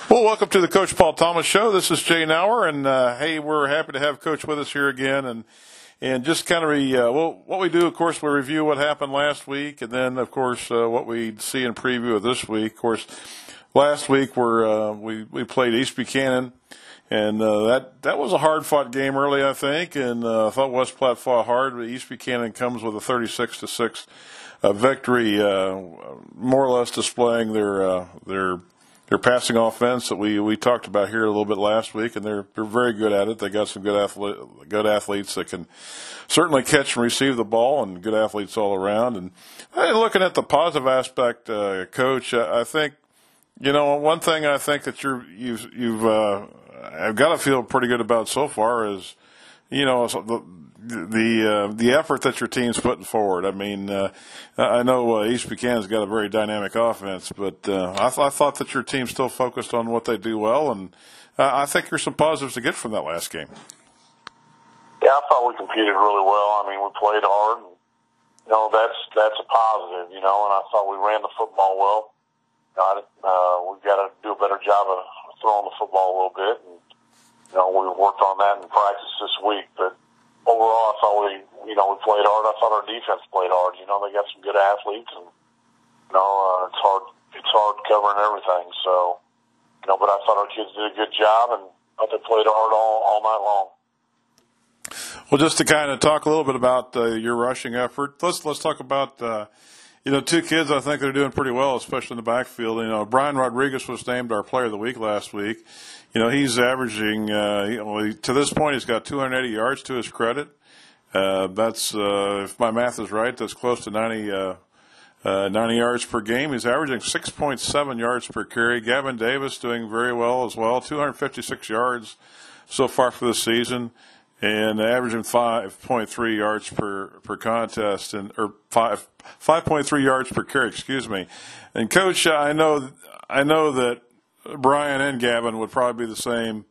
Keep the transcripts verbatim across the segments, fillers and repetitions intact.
Well, welcome to the Coach Paul Thomas Show. This is Jay Nauer, and uh, hey, we're happy to have Coach with us here again. And and just kind of re, uh, well, what we do, of course, we review what happened last week, and then, of course, uh, what we see in preview of this week. Of course, last week we're, uh, we we played East Buchanan, and uh, that that was a hard-fought game early, I think, and uh, I thought West Platte fought hard, but East Buchanan comes with a thirty-six to six uh, victory, uh, more or less displaying their uh, their. Their passing offense that we, we talked about here a little bit last week, and they're they're very good at it. They got some good athlete, good athletes that can certainly catch and receive the ball, and good athletes all around. And hey, looking at the positive aspect, uh, Coach, I think you know one thing I think that you're you've you've uh, I've got to feel pretty good about so far is you know the the uh, the effort that your team's putting forward. I mean, uh, I know uh, East Buchanan's got a very dynamic offense, but uh, I, th- I thought that your team still focused on what they do well, and uh, I think there's some positives to get from that last game. Yeah, I thought we competed really well. I mean, we played hard. And, you know, that's that's a positive. You know, and I thought we ran the football well. You know, uh, we've got to do a better job of throwing the football a little bit, and you know, we worked on that in practice this week, but. Overall, I thought we, you know, we played hard. I thought our defense played hard. You know, they got some good athletes, and you know, uh, it's hard, it's hard covering everything. So, you know, but I thought our kids did a good job, and I thought they played hard all, all night long. Well, just to kind of talk a little bit about uh, your rushing effort, let's let's talk about. Uh, You know, two kids I think they're doing pretty well, especially in the backfield. You know, Brian Rodriguez was named our Player of the Week last week. You know, he's averaging, uh, you know, to this point, he's got two hundred eighty yards to his credit. Uh, that's, uh, if my math is right, that's close to ninety, uh, uh, ninety yards per game. He's averaging six point seven yards per carry. Gavin Davis doing very well as well, two hundred fifty-six yards so far for the season. And averaging five point three yards per, per contest, and or five five point three yards per carry. Excuse me. And Coach, I know I know that Brian and Gavin would probably be the same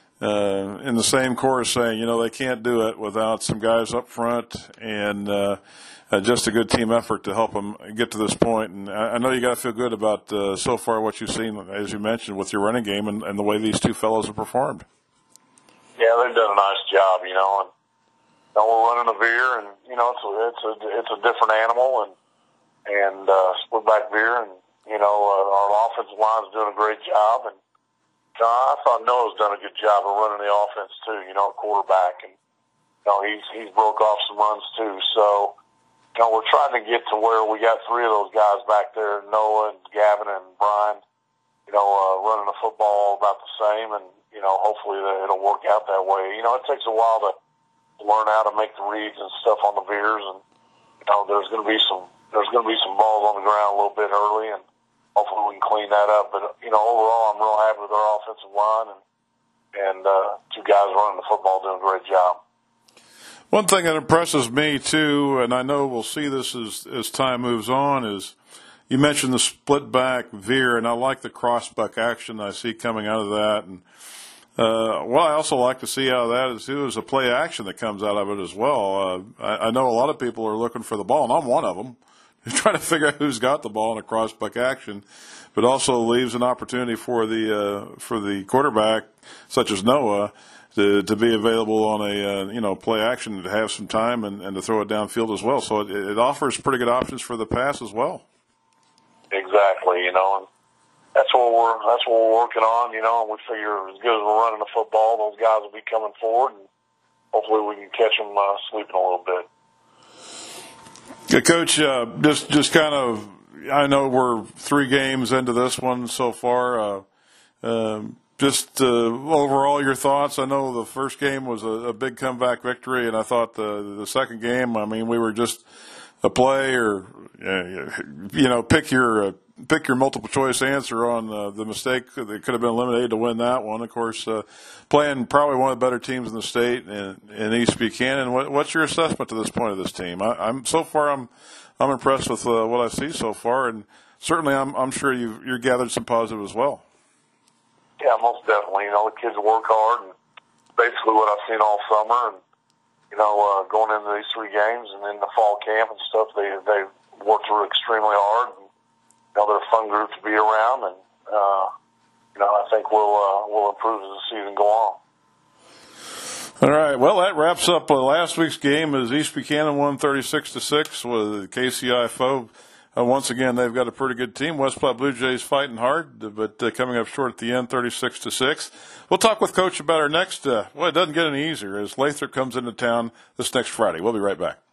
uh, in the same chorus, saying you know they can't do it without some guys up front and uh, uh, just a good team effort to help them get to this point. And I, I know you got to feel good about uh, so far what you've seen, as you mentioned, with your running game and, and the way these two fellows have performed. Yeah, they've done a nice job, you know, and you know, we're running a veer, and you know, it's a it's a it's a different animal, and and uh, split back veer, and you know, uh, our offensive line's doing a great job, and uh, I thought Noah's done a good job of running the offense too, you know, quarterback, and you know, he's he's broke off some runs too, so you know, we're trying to get to where we got three of those guys back there, Noah and Gavin and Brian, you know, uh, running the football about the same, and you know, hopefully it'll work out that way. You know, it takes a while to learn how to make the reads and stuff on the veers, and you know, there's going to be some there's going to be some balls on the ground a little bit early, and hopefully we can clean that up. But you know, overall, I'm real happy with our offensive line, and and uh, two guys running the football doing a great job. One thing that impresses me too, and I know we'll see this as as time moves on, is you mentioned the split back veer, and I like the cross buck action I see coming out of that. And uh, what I also like to see out of that is too is a play action that comes out of it as well. Uh, I, I know a lot of people are looking for the ball, and I'm one of them, trying to figure out who's got the ball in a cross buck action, but also leaves an opportunity for the uh, for the quarterback, such as Noah, to to be available on a uh, you know play action to have some time and, and to throw it downfield as well. So it, it offers pretty good options for the pass as well. Exactly, you know, and that's what we're that's what we're working on, you know. And we figure as good as we're running the football, those guys will be coming forward, and hopefully we can catch them uh, sleeping a little bit. Yeah, Coach, uh, just just kind of, I know we're three games into this one so far. Uh, um, just uh, overall, your thoughts. I know the first game was a, a big comeback victory, and I thought the the second game, I mean, we were just a play or uh, you know pick your uh, pick your multiple choice answer on uh, the mistake that could have been eliminated to win that one. Of course, uh, playing probably one of the better teams in the state in, in East Buchanan. What, what's your assessment to this point of this team? I, I'm so far I'm I'm impressed with uh, what I see so far, and certainly I'm I'm sure you've you've gathered some positive as well. Yeah, most definitely. You know, the kids work hard, and basically what I've seen all summer, and you know, uh, going into these three games and in the fall camp and stuff, they they worked extremely hard. And, you know, they're a fun group to be around, and uh, you you know, I think we'll uh, we'll improve as the season go on. All right. Well, that wraps up uh, last week's game as East Buchanan won thirty-six to six with the K C I foe. Uh, once again, they've got a pretty good team. West Platte Blue Jays fighting hard, but uh, coming up short at the end, thirty-six to six. We'll talk with Coach about our next. Uh, well, it doesn't get any easier as Lathrop comes into town this next Friday. We'll be right back.